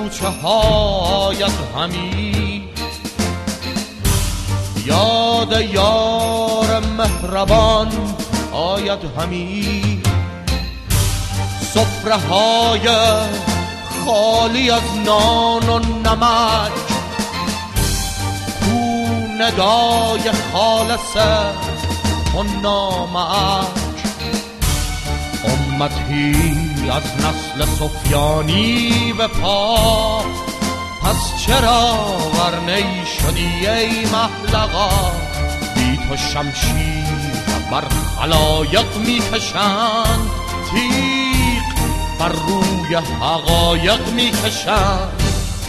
کوچه هایت همی، یاد یار مهربان آید همی. سفره های خالی از نان و نمک، کو ندای خالص و نامک. امتی از نسل سفیانی به پا، پس چرا ورنی شدی ای محلقا؟ بی تو شمشیر بر خلایق میکشند، تیغ بر روی حقایق میکشند.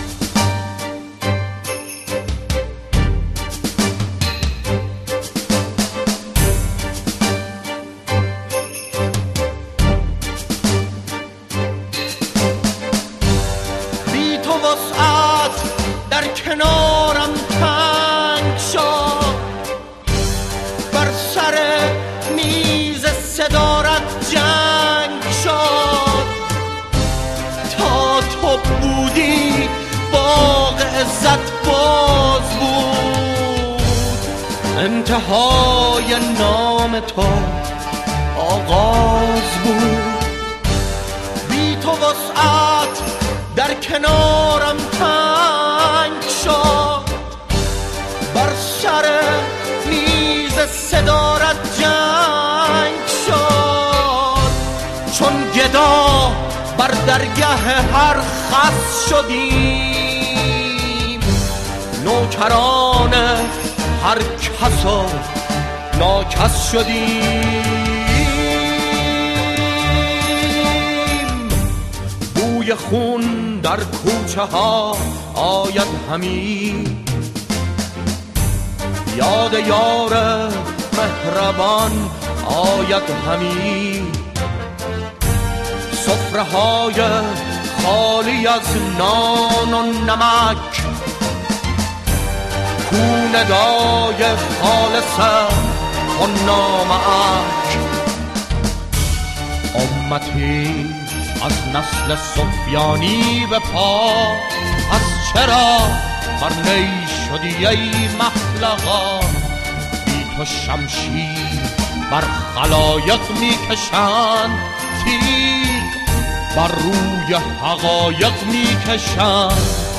کنارم تنگ شد، بر سر میز صدارت جنگ شد. تا تو بودی باغ عزت باز بود، انتهای نام تو آغاز بود. بی تو وسعت در کنارم تنگ شد، بر سر میز صدارت جنگ شد. چون گدا بر درگه هر خس شدیم، نوکران هر کس و ناکس شدیم. بوی خون در کوچه ها آید همی، یاد یار مهربان آید همی. سفره های خالی از نان و نمک، کو ندای خالص و نامک. امتی از نسل سفیانی به پا، از چرا برنی شدی ای محلقا؟ بی تو شمشیر بر خلایق میکشند، تیغ بر روی حقایق میکشند.